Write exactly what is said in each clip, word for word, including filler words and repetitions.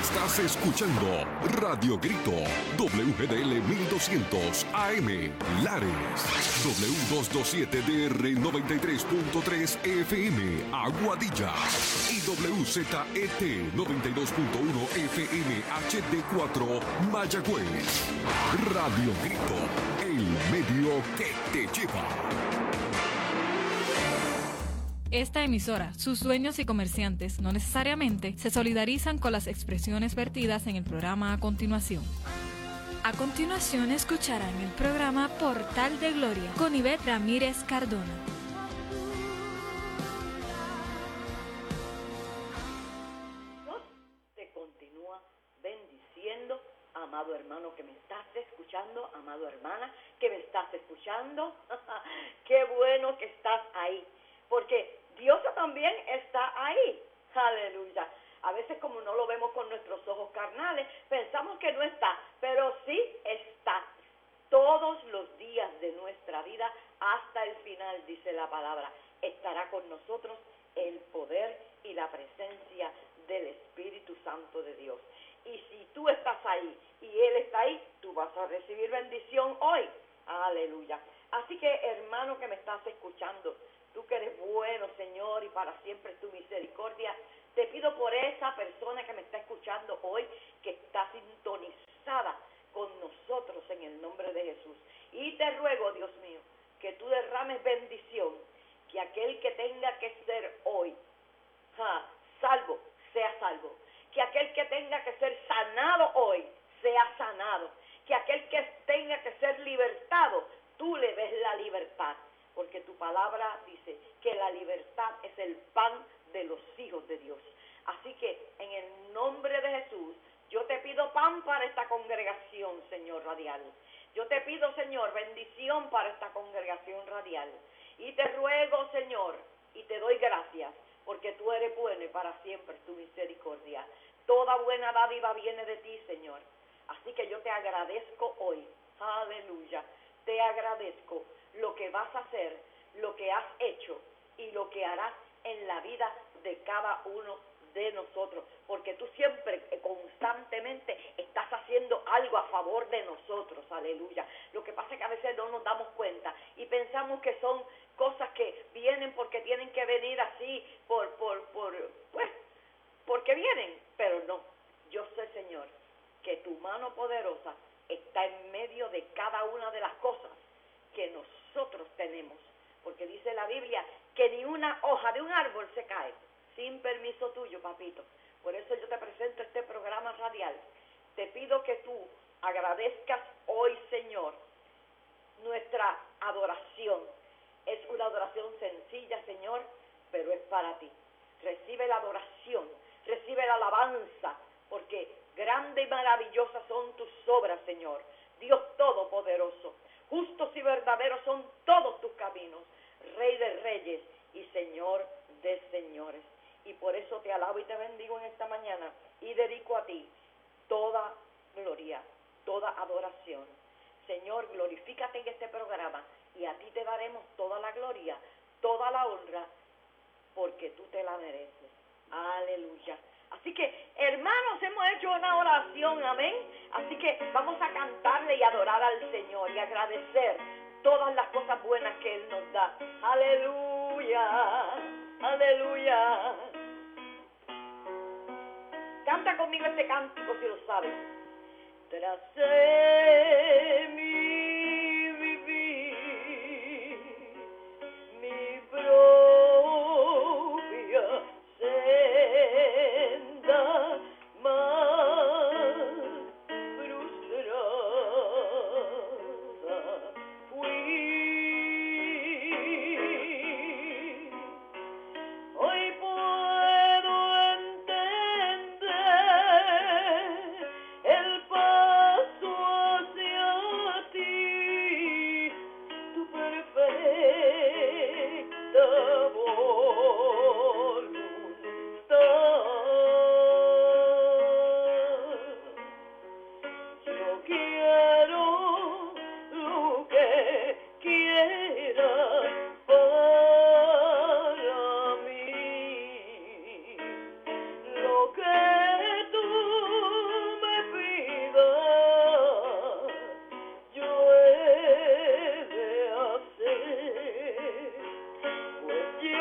Estás escuchando Radio Grito, W G D L mil doscientos A M, Lares, W doscientos veintisiete D R noventa y tres punto tres F M, Aguadilla, y W Z E T noventa y dos punto uno F M H D cuatro, Mayagüez. Radio Grito, el medio que te lleva. Esta emisora, sus dueños y comerciantes no necesariamente se solidarizan con las expresiones vertidas en el programa a continuación. A continuación escucharán el programa Portal de Gloria con Ivette Ramírez Cardona. Dios te continúa bendiciendo, amado hermano que me estás escuchando, amado hermana que me estás escuchando. Qué bueno que estás ahí. Porque Dios también está ahí. Aleluya. A veces como no lo vemos con nuestros ojos carnales, pensamos que no está, pero sí está. Todos los días de nuestra vida hasta el final, dice la palabra, estará con nosotros el poder y la presencia del Espíritu Santo de Dios. Y si tú estás ahí y Él está ahí, tú vas a recibir bendición hoy. Aleluya. Así que, hermano que me estás escuchando, tú que eres bueno, Señor, y para siempre es tu misericordia, te pido por esa persona que me está escuchando hoy, que está sintonizada con nosotros en el nombre de Jesús. Y te ruego, Dios mío, que tú derrames bendición, que aquel que tenga que ser hoy ja, salvo, sea salvo. Que aquel que tenga que ser sanado hoy, sea sanado. Que aquel que tenga que ser libertado, tú le des la libertad. Porque tu palabra dice que la libertad es el pan de los hijos de Dios. Así que en el nombre de Jesús, yo te pido pan para esta congregación, Señor radial. Yo te pido, Señor, bendición para esta congregación radial. Y te ruego, Señor, y te doy gracias, porque tú eres bueno y para siempre es tu misericordia. Toda buena dádiva viene de ti, Señor. Así que yo te agradezco hoy. Aleluya. Te agradezco lo que vas a hacer, lo que has hecho y lo que harás en la vida de cada uno de nosotros, porque tú siempre, constantemente, estás haciendo algo a favor de nosotros, aleluya. Lo que pasa es que a veces no nos damos cuenta y pensamos que son cosas que vienen porque tienen que venir así, por, por, por, pues, porque vienen, pero no. Yo sé, Señor, que tu mano poderosa está en medio de cada una de las cosas que nosotros tenemos, porque dice la Biblia que ni una hoja de un árbol se cae sin permiso tuyo, papito. Por eso yo te presento este programa radial. Te pido que tú agradezcas hoy, Señor, nuestra adoración. Es una adoración sencilla, Señor, pero es para ti. Recibe la adoración, recibe la alabanza, porque grande y maravillosas son tus obras, Señor. Dios Todopoderoso. Justos y verdaderos son todos tus caminos, Rey de reyes y Señor de señores. Y por eso te alabo y te bendigo en esta mañana y dedico a ti toda gloria, toda adoración. Señor, glorifícate en este programa y a ti te daremos toda la gloria, toda la honra, porque tú te la mereces. Aleluya. Así que, hermanos, hemos hecho una oración, amén. Así que vamos a cantarle y adorar al Señor y agradecer todas las cosas buenas que Él nos da. Aleluya, aleluya. Canta conmigo este cántico si lo sabes. Tracé mi vivir, mi propia senda más frustrada fui. Hoy puedo entender el paso hacia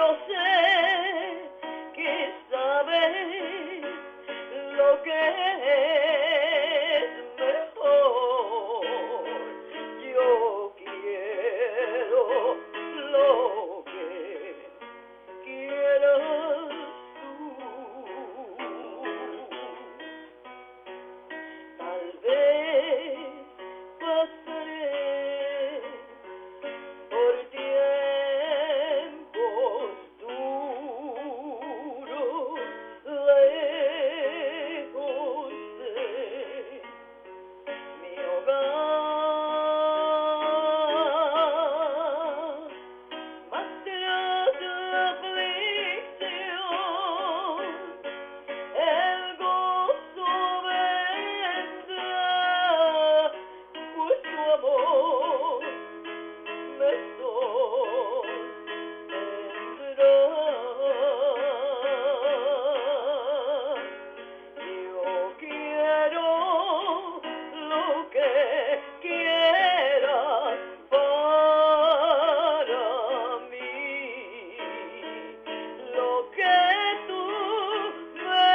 yo sé que sabes lo que es mejor. Yo quiero lo que quieras tú. Tal vez pasaré por tiempos duros, lejos de mi hogar, mas tras la aflicción el gozo vendrá, pues tu amor me sostendrá. Yo quiero lo que quieras para mí, lo que tú me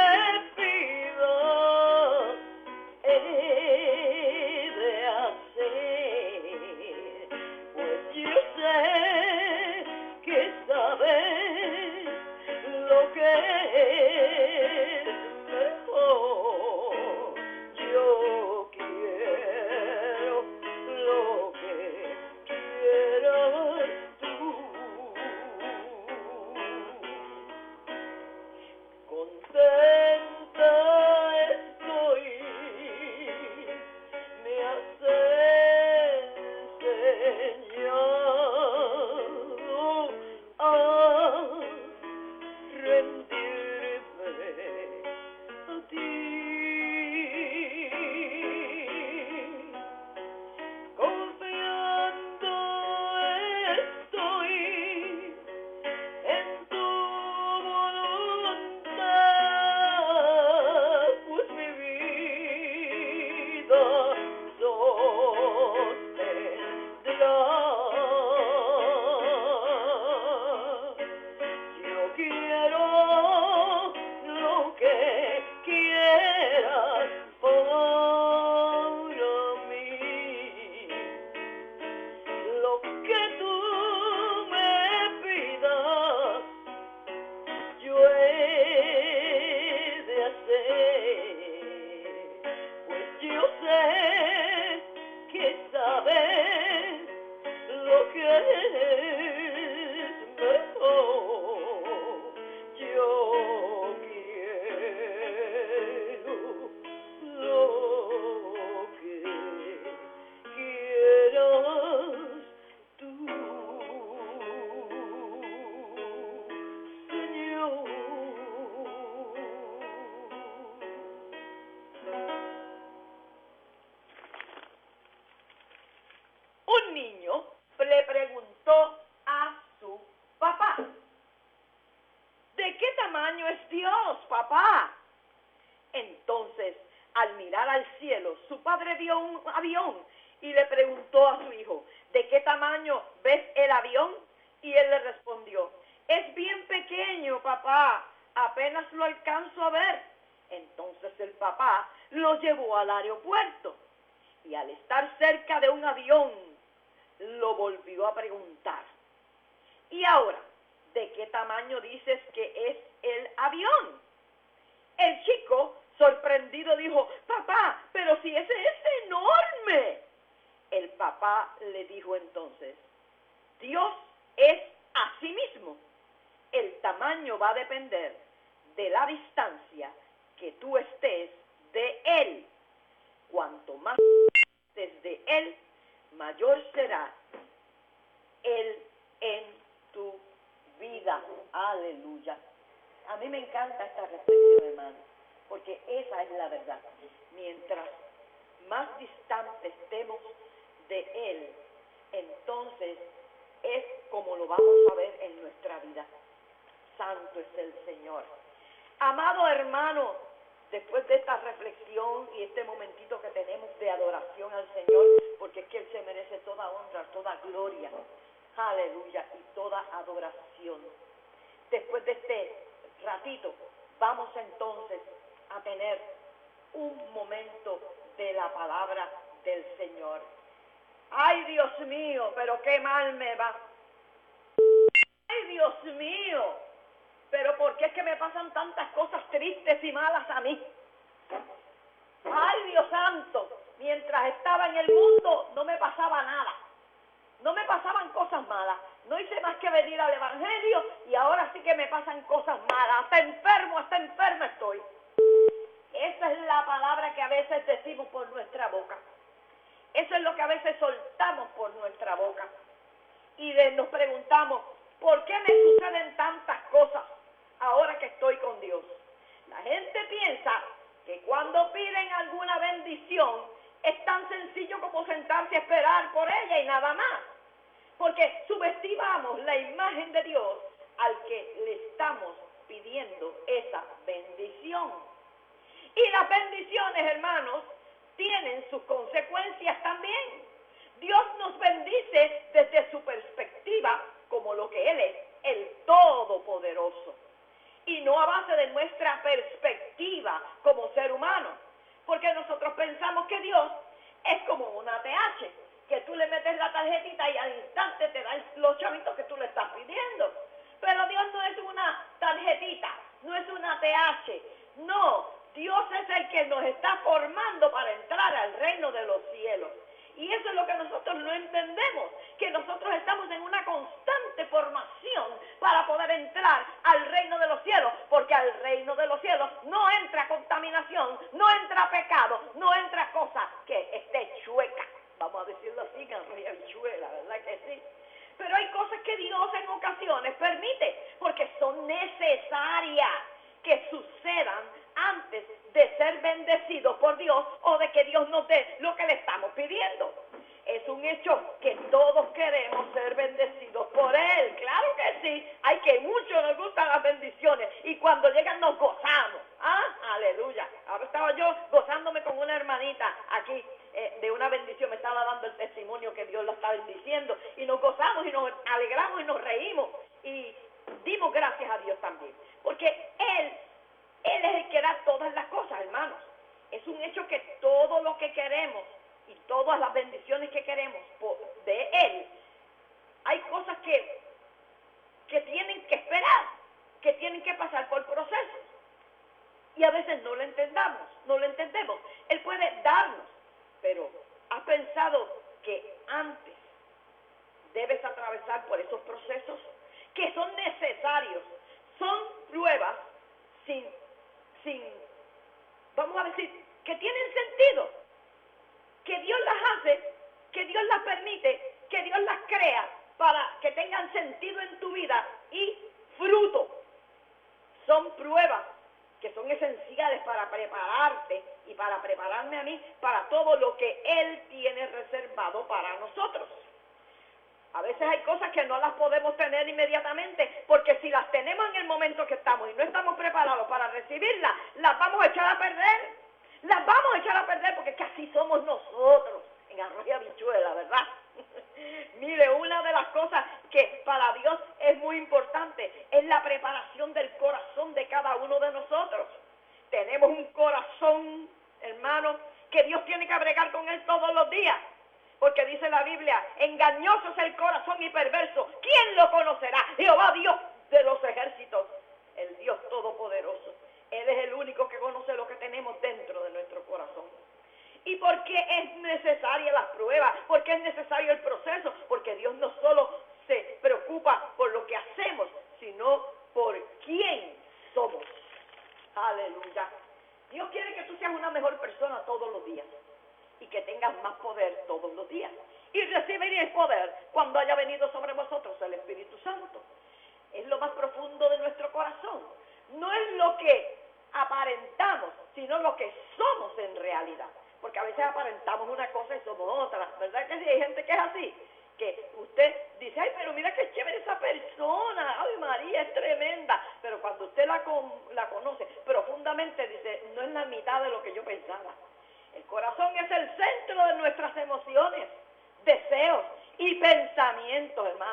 pidas he de hacer, pues yo sé que sabes lo que es mejor. Yo quiero lo que quieras tú. Contenta estoy, me has enseñado a rendirme a ti. Confiando estoy en tu voluntad, pues mi vida sostendrá. Yo quiero lo que quieras para mí, lo que tú me pidas yo he de hacer, pues yo sé que sabes lo que es mejor. Yo quiero lo que quieras tú, Señor. Un niño le preguntó a su papá: ¿de qué tamaño es Dios, papá? Entonces, al mirar al cielo, su padre vio un avión y le preguntó a su hijo: ¿de qué tamaño ves el avión? Y él le respondió: es bien pequeño, papá, apenas lo alcanzo a ver. Entonces el papá lo llevó al aeropuerto y al estar cerca de un avión, lo volvió a preguntar: ¿y ahora, de qué tamaño dices que es el avión? El chico, sorprendido, dijo: papá, pero si ese es enorme. El papá le dijo entonces: Dios es así mismo. El tamaño va a depender de la distancia que tú estés de Él. Cuanto más estés de Él, mayor será Él en tu vida. Aleluya. A mí me encanta esta reflexión, hermano, porque esa es la verdad. Mientras más distante estemos de Él, entonces es como lo vamos a ver en nuestra vida. Santo es el Señor. Amado hermano, después de esta reflexión y este momentito que tenemos de adoración al Señor, porque es que Él se merece toda honra, toda gloria, aleluya, y toda adoración. después de este ratito, vamos entonces a tener un momento de la palabra del Señor. Ay, Dios mío, pero qué mal me va. Ay, Dios mío, pero ¿por qué es que me pasan tantas cosas tristes y malas a mí? Ay, Dios santo, mientras estaba en el mundo no me pasaba nada. No me pasaban cosas malas. No hice más que venir al Evangelio y ahora sí que me pasan cosas malas. Hasta enfermo, hasta enfermo estoy. Esa es la palabra que a veces decimos por nuestra boca. Eso es lo que a veces soltamos por nuestra boca. Y de, nos preguntamos, ¿por qué me suceden tantas cosas ahora que estoy con Dios? La gente piensa que cuando piden alguna bendición es tan sencillo como sentarse a esperar por ella y nada más. Porque subestimamos la imagen de Dios al que le estamos pidiendo esa bendición. Y las bendiciones, hermanos, tienen sus consecuencias también. Dios nos bendice desde su perspectiva como lo que Él es, el Todopoderoso. Y no a base de nuestra perspectiva como ser humano. Porque nosotros pensamos que Dios es como una A T H, que tú le metes la tarjetita y al instante te dan los chavitos que tú le estás pidiendo. Pero Dios no es una tarjetita, no es una A T H, no, Dios es el que nos está formando para entrar al reino de los cielos. Y eso es lo que nosotros no entendemos, que nosotros estamos en una constante formación para poder entrar al reino de los cielos, porque al reino de los cielos no entra contaminación, no entra pecado, no entra cosa que esté chueca. Vamos a decirlo así, que no hay chuela, ¿verdad que sí? Pero hay cosas que Dios en ocasiones permite, porque son necesarias que sucedan antes de ser bendecidos por Dios o de que Dios nos dé lo que le estamos pidiendo. Es un hecho que todos queremos ser bendecidos por Él. Claro que sí, hay que mucho nos gustan las bendiciones y cuando llegan nos gozamos. ¿Ah? Aleluya. Ahora estaba yo gozándome con una hermanita aquí eh, de una bendición, me estaba dando el testimonio que Dios la está bendiciendo y nos gozamos y nos alegramos y nos reímos y dimos gracias a Dios también. Porque Él Él es el que da todas las cosas, hermanos. Es un hecho que todo lo que queremos y todas las bendiciones que queremos de Él, hay cosas que, que tienen que esperar, que tienen que pasar por procesos. Y a veces no lo entendamos, no lo entendemos. Él puede darnos, pero ¿has pensado que antes debes atravesar por esos procesos que son necesarios? Son pruebas sin sin, vamos a decir, que tienen sentido, que Dios las hace, que Dios las permite, que Dios las crea para que tengan sentido en tu vida y fruto. Son pruebas que son esenciales para prepararte y para prepararme a mí para todo lo que Él tiene reservado para nosotros. A veces hay cosas que no las podemos tener inmediatamente, porque si las tenemos en el momento que estamos y no estamos preparados para recibirlas, las vamos a echar a perder. Las vamos a echar a perder porque casi somos nosotros, en arroz y habichuela, ¿verdad? Mire, una de las cosas que para Dios es muy importante es la preparación del corazón de cada uno de nosotros. Tenemos un corazón, hermano, que Dios tiene que bregar con él todos los días. Porque dice la Biblia, engañoso es el corazón y perverso. ¿Quién lo conocerá? Jehová Dios de los ejércitos, el Dios todopoderoso. Él es el único que conoce lo que tenemos dentro de nuestro corazón. ¿Y por qué es necesaria las pruebas? ¿Por qué es necesario el proceso? Porque Dios no solo se preocupa por lo que hacemos, sino por quién somos. Aleluya. Dios quiere que tú seas una mejor persona todos los días y que tengas más poder todos los días. Y recibiréis poder cuando haya venido sobre vosotros el Espíritu Santo. Es lo más profundo de nuestro corazón. No es lo que aparentamos, sino lo que somos en realidad. Porque a veces aparentamos una cosa y somos otra. ¿Verdad que sí? Hay gente que es así. Que usted dice, ay, pero mira qué chévere esa persona. Ay, María, es tremenda. Pero cuando usted la, con, la conoce profundamente, dice, no es la mitad de lo que yo pensaba. El corazón es el centro de nuestras emociones, deseos y pensamientos, hermanos.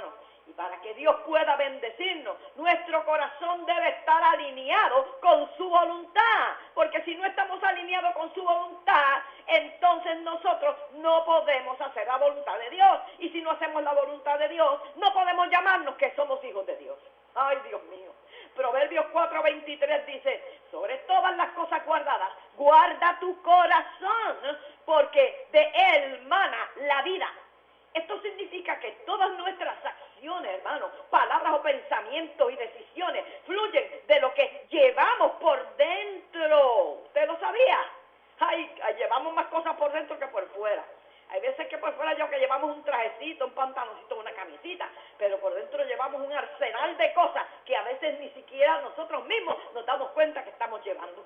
Y para que Dios pueda bendecirnos, nuestro corazón debe estar alineado con su voluntad. Porque si no estamos alineados con su voluntad, entonces nosotros no podemos hacer la voluntad de Dios. Y si no hacemos la voluntad de Dios, no podemos llamarnos que somos hijos de Dios. Ay, Dios mío. Proverbios cuatro veintitrés dice, sobre todas las cosas guardadas, guarda tu corazón, porque de él mana la vida. Esto significa que todas nuestras acciones, hermanos, palabras o pensamientos y decisiones fluyen de lo que llevamos por dentro. ¿Usted lo sabía? Ay, llevamos más cosas por dentro que por fuera. Hay veces que por fuera yo que llevamos un trajecito, un pantaloncito, una camisita, pero por dentro llevamos un arsenal de cosas que a veces ni siquiera nosotros mismos nos damos cuenta que estamos llevando.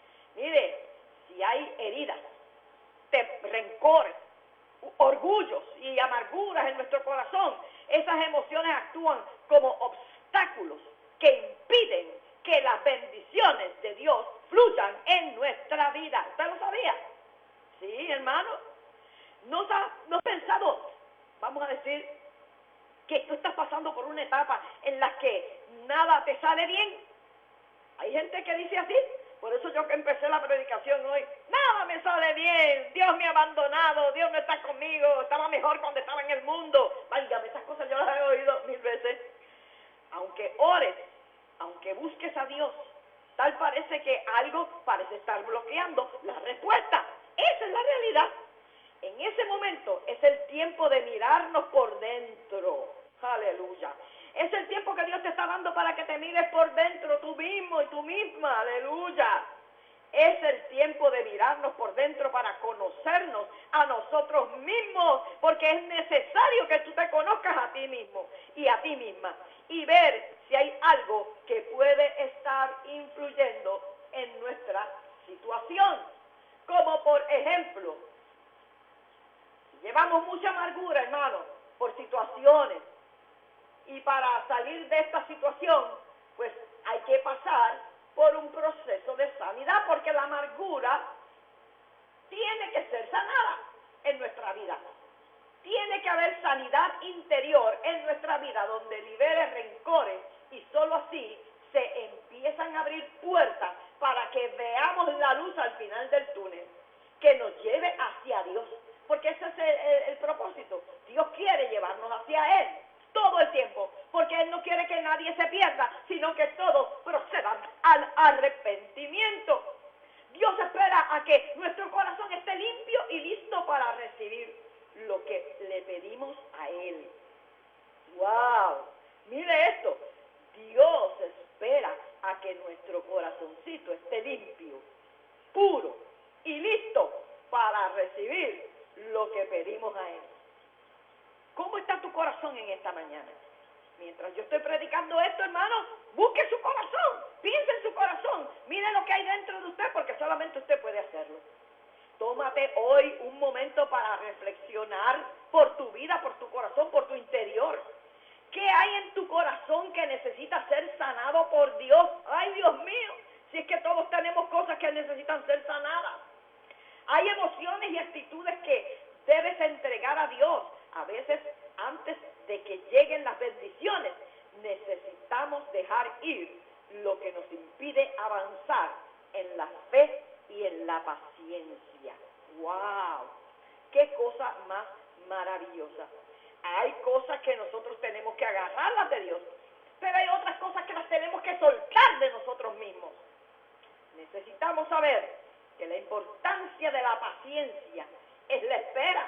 Mire, si hay heridas, te, rencores, orgullos y amarguras en nuestro corazón, esas emociones actúan como obstáculos que impiden que las bendiciones de Dios fluyan en nuestra vida. ¿Usted lo sabía? Sí, hermano. ¿No has no pensado, vamos a decir, que tú estás pasando por una etapa en la que nada te sale bien? Hay gente que dice así. Por eso yo que empecé la predicación hoy, nada me sale bien, Dios me ha abandonado, Dios no está conmigo, estaba mejor cuando estaba en el mundo. Válgame, esas cosas yo las he oído mil veces. Aunque ores, aunque busques a Dios, tal parece que algo parece estar bloqueando la respuesta. Esa es la realidad. En ese momento es el tiempo de mirarnos por dentro. Aleluya. Es el tiempo que Dios te está dando para que te mires por dentro tú mismo y tú misma. Aleluya. Es el tiempo de mirarnos por dentro para conocernos a nosotros mismos, porque es necesario que tú te conozcas a ti mismo y a ti misma y ver si hay algo que puede estar influyendo en nuestra situación. Como por ejemplo, llevamos mucha amargura, hermano, por situaciones. Y para salir de esta situación, pues hay que pasar por un proceso de sanidad, porque la amargura tiene que ser sanada en nuestra vida. Tiene que haber sanidad interior en nuestra vida, donde libere rencores, y solo así se empiezan a abrir puertas para que veamos la luz al final del túnel, que nos lleve hacia Dios. Porque ese es el, el, el propósito. Dios quiere llevarnos hacia Él todo el tiempo, porque Él no quiere que nadie se pierda, sino que todos procedan al arrepentimiento. Dios espera a que nuestro corazón esté limpio y listo para recibir lo que le pedimos a Él. ¡Wow! Mire esto. Dios espera a que nuestro corazoncito esté limpio, puro y listo para recibir lo que pedimos a Él. ¿Cómo está tu corazón en esta mañana? Mientras yo estoy predicando esto, hermano, busque su corazón, piense en su corazón, mire lo que hay dentro de usted, porque solamente usted puede hacerlo. Tómate hoy un momento para reflexionar por tu vida, por tu corazón, por tu interior. ¿Qué hay en tu corazón que necesita ser sanado por Dios? ¡Ay, Dios mío! Si es que todos tenemos cosas que necesitan ser sanadas. Hay emociones y actitudes que debes entregar a Dios. A veces, antes de que lleguen las bendiciones, necesitamos dejar ir lo que nos impide avanzar en la fe y en la paciencia. ¡Wow! ¡Qué cosa más maravillosa! Hay cosas que nosotros tenemos que agarrarlas de Dios, pero hay otras cosas que las tenemos que soltar de nosotros mismos. Necesitamos saber que la importancia de la paciencia es la espera.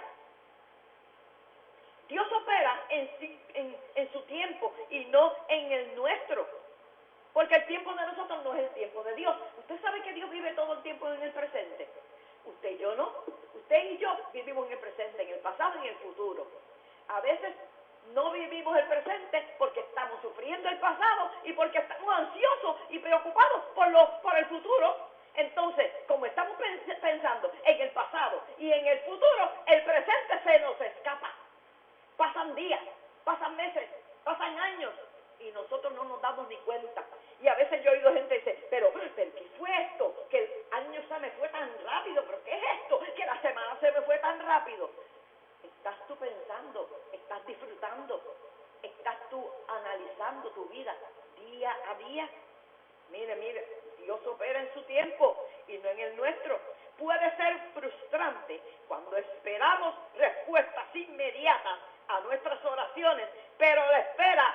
Dios opera en, en, en su tiempo y no en el nuestro, porque el tiempo de nosotros no es el tiempo de Dios. Usted sabe que Dios vive todo el tiempo en el presente. Usted y yo no. Usted y yo vivimos en el presente, en el pasado y en el futuro. A veces no vivimos el presente porque estamos sufriendo el pasado y porque estamos ansiosos y preocupados por, lo, por el futuro. Entonces, como estamos pensando en el pasado y en el futuro, el presente se nos escapa. Pasan días, pasan meses, pasan años y nosotros no nos damos ni cuenta. Y a veces yo he oído gente que dice, pero, pero ¿qué fue esto? Que el año se me fue tan rápido, pero ¿qué es esto? Que la semana se me fue tan rápido. Estás tú pensando, estás disfrutando, estás tú vida día a día. Mire, mire, Dios opera en su tiempo y no en el nuestro. Puede ser frustrante cuando esperamos respuestas inmediatas a nuestras oraciones, pero la espera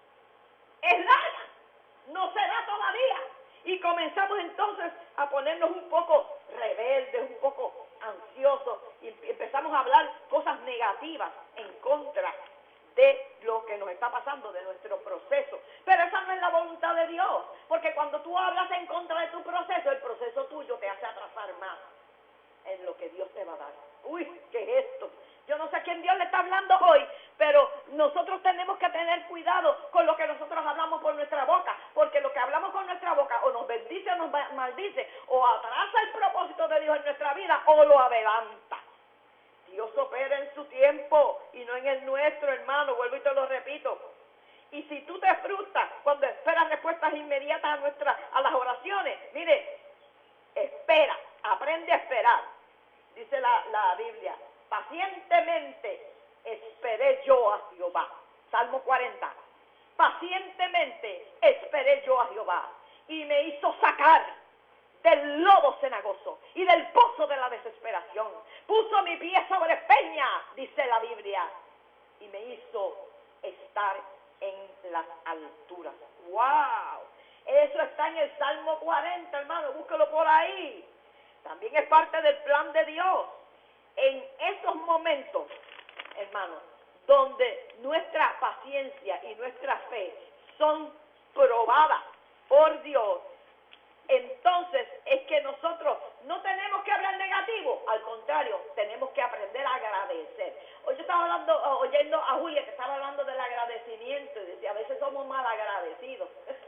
es larga, no se da todavía. Y comenzamos entonces a ponernos un poco rebeldes, un poco ansiosos, y empezamos a hablar cosas negativas en contra de lo que nos está pasando, de nuestro proceso. Pero esa no es la voluntad de Dios, porque cuando tú hablas en contra de tu proceso, el proceso tuyo te hace atrasar más en lo que Dios te va a dar. Uy, ¿qué es esto? Yo no sé a quién Dios le está hablando hoy, pero nosotros tenemos que tener cuidado con lo que nosotros hablamos por nuestra boca, porque lo que hablamos con nuestra boca o nos bendice o nos maldice, o atrasa el propósito de Dios en nuestra vida o lo adelanta. Dios opera en su tiempo y no en el nuestro, hermano, vuelvo y te lo repito. Y si tú te frustras cuando esperas respuestas inmediatas a, nuestra, a las oraciones, mire, espera, aprende a esperar. Dice la, la Biblia, pacientemente esperé yo a Jehová. Salmo cuarenta. Pacientemente esperé yo a Jehová y me hizo sacar del lodo cenagoso y del pozo de la desesperación. Puso mi pie sobre peña, dice la Biblia, y me hizo estar en las alturas. ¡Wow! Eso está en el Salmo cuarenta, hermano, búsquelo por ahí. También es parte del plan de Dios. En esos momentos, hermano, donde nuestra paciencia y nuestra fe son probadas por Dios, entonces es que nosotros no tenemos que hablar negativo, al contrario, tenemos que aprender a agradecer. Hoy yo estaba hablando, oyendo a Julia que estaba hablando del agradecimiento y decía, a veces somos mal agradecidos.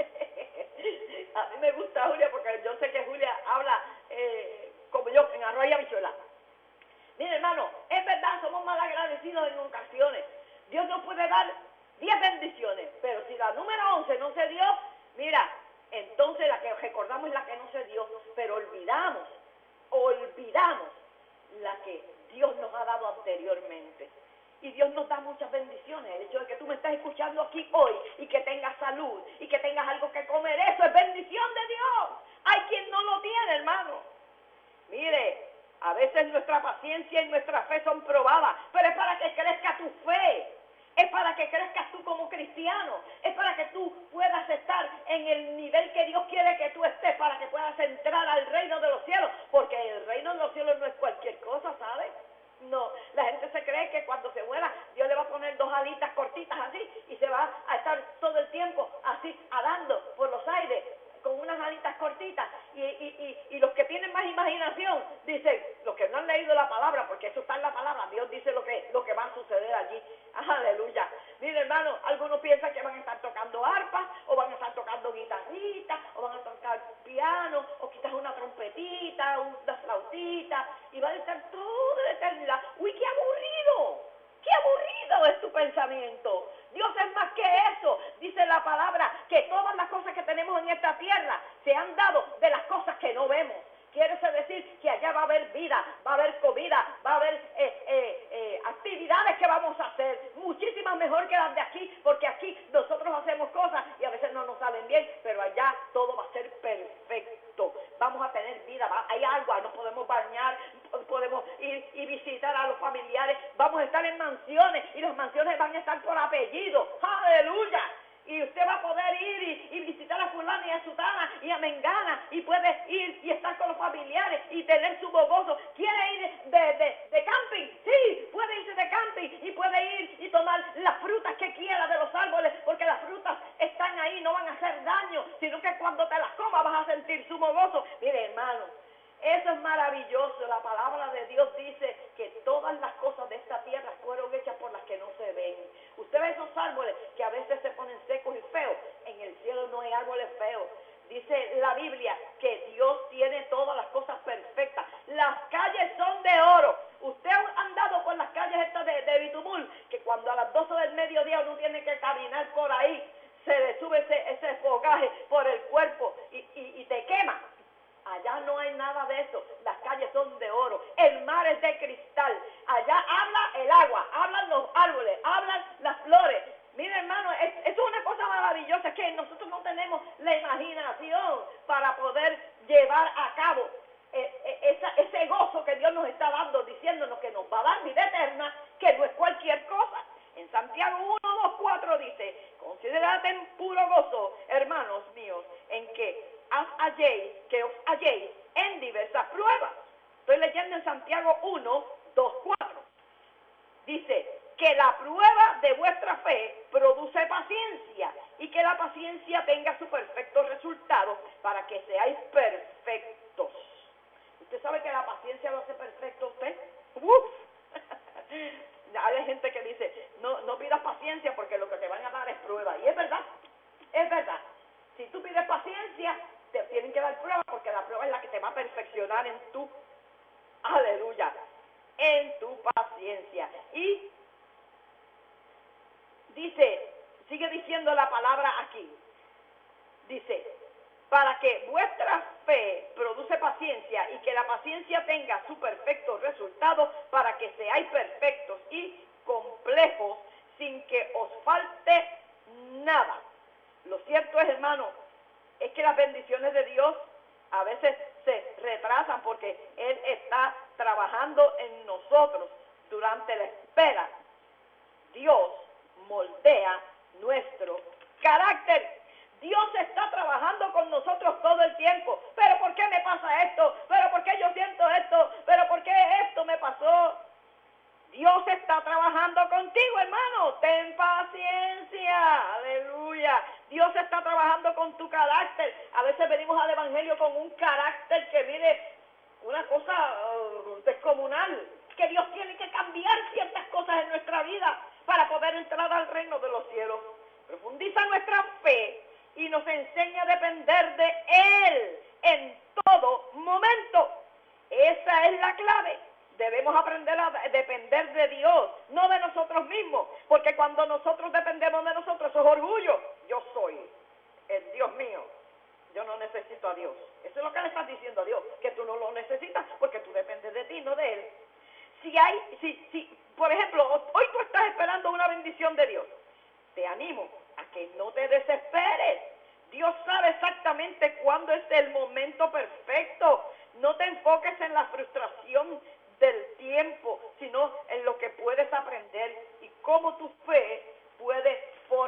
A mí me gusta Julia porque yo sé que Julia habla eh, como yo, en arroz y habichuela. Mire, hermano, es verdad, somos mal agradecidos en ocasiones. Dios nos puede dar diez bendiciones, pero si la número once no se dio, mira, entonces la que recordamos es la que no se dio, pero olvidamos, olvidamos la que Dios nos ha dado anteriormente. Y Dios nos da muchas bendiciones. El hecho de que tú me estés escuchando aquí hoy y que tengas salud y que tengas algo que comer, eso es bendición de Dios. Hay quien no lo tiene, hermano. Mire, a veces nuestra paciencia y nuestra fe son probadas, pero es para que crezca tu fe. Es para que crezcas tú como cristiano. Es para que tú puedas estar en el nivel que Dios quiere que tú estés, para que puedas entrar al reino de los cielos. Porque el reino de los cielos no es cualquier cosa, ¿sabes? No, la gente se cree que cuando se muera Dios le va a poner dos alitas cortitas así y se va a estar todo el tiempo así, adando por los aires con unas alitas cortitas. Y, y, y, y los que tienen más imaginación dicen, los que no han leído la palabra, porque eso está en la palabra, Dios dice lo que, lo que va a suceder allí. Aleluya. Mire, hermano, algunos piensan que van a estar tocando arpa, o van a estar tocando guitarrita, o van a tocar piano, o quizás una trompetita, una flautita, y van a estar toda la eternidad. ¡Uy, qué aburrido! ¡Qué aburrido es tu pensamiento! Dios es más que eso. Dice la palabra que todas las cosas que tenemos en esta tierra se han dado de las cosas que no vemos. Quiere decir que allá va a haber vida, va a haber comida, va a haber eh, eh, eh, actividades que vamos a hacer, muchísimas mejor que las de aquí, porque aquí nosotros hacemos cosas y a veces no nos salen bien, pero allá todo va a ser perfecto. Vamos a tener vida, va, hay agua, nos podemos bañar, podemos ir y visitar a los familiares, vamos a estar en mansiones y las mansiones van a estar por apellido. ¡Aleluya! Y usted va a poder ir y, y visitar a fulana y a sutana y a mengana y puede ir y estar con los familiares y tener su gozo. ¿Quiere ir de, de, de camping? Sí, puede irse de camping y puede ir y tomar las frutas que quiera de los árboles, porque las frutas están ahí, no van a hacer daño, sino que cuando te las comas vas a sentir su gozo. Mire, hermano, eso es maravilloso. La palabra de Dios dice que todas las cosas de esta tierra fueron hechas por las que no se ven. Usted ve esos árboles que a veces se ponen secos y feos. En el cielo no hay árboles feos. Dice la Biblia que Dios tiene todas las cosas perfectas. Las calles son de oro. Usted ha andado por las calles estas de, de Bitumul, que cuando a las doce del mediodía uno tiene que caminar por ahí, se le sube ese, ese fogaje por el cuerpo y, y, y te quema. Allá no hay nada de eso. Las calles son de oro. El mar es de cristal. Allá habla el agua, hablan los árboles, hablan las flores. Mira, hermano, es, es una cosa maravillosa. Es que que nosotros no tenemos la imaginación para poder llevar a cabo eh, esa, ese gozo que Dios nos está dando, diciéndonos que nos va a dar vida eterna, que no es cualquier cosa. En Santiago uno, dos, cuatro dice, considerad en puro gozo, hermanos míos, en que os halléis, que os halléis en diversas pruebas. Estoy leyendo en Santiago uno, dos, cuatro. Dice, que la prueba de vuestra fe produce paciencia, y que la paciencia tenga su perfecto resultado, para que seáis perfectos. ¿Usted sabe que la paciencia lo hace perfecto a usted? ¡Uf! Hay gente que dice, no, no pidas paciencia porque lo que te van a dar es prueba. Y es verdad, es verdad. Si tú pides paciencia, te tienen que dar prueba, porque la prueba es la que te va a perfeccionar en tu, aleluya, en tu paciencia. Y dice, sigue diciendo la palabra aquí, dice, para que vuestra fe produce paciencia y que la paciencia tenga su perfecto resultado, para que seáis perfectos y complejos sin que os falte nada. Lo cierto es, hermano, es que las bendiciones de Dios a veces se retrasan porque Él está trabajando en nosotros durante la espera. Dios moldea nuestro carácter. Dios está trabajando con nosotros todo el tiempo. ¿Pero por qué me pasa esto? ¿Pero por qué yo siento esto? ¿Pero por qué esto me pasó? Dios está trabajando contigo, hermano. Ten paciencia. Aleluya. Dios está trabajando con tu carácter. A veces venimos al evangelio con un carácter que mire, una cosa uh, descomunal. Que Dios tiene que cambiar ciertas cosas en nuestra vida para poder entrar al reino de los cielos. Profundiza nuestra fe y nos enseña a depender de Él en todo momento. Esa es la clave. Debemos aprender a depender de Dios, no de nosotros mismos, porque cuando nosotros dependemos de nosotros, eso es orgullo. Yo soy el Dios mío, yo no necesito a Dios. Eso es lo que le estás diciendo a Dios, que tú no lo necesitas porque tú dependes de ti, no de Él. Si hay, si, si, por ejemplo, hoy tú estás esperando una bendición de Dios, te animo a que no te desesperes. Dios sabe exactamente cuándo es el momento perfecto. No te enfoques en la frustración del tiempo, sino en lo que puedes aprender y cómo tu fe puede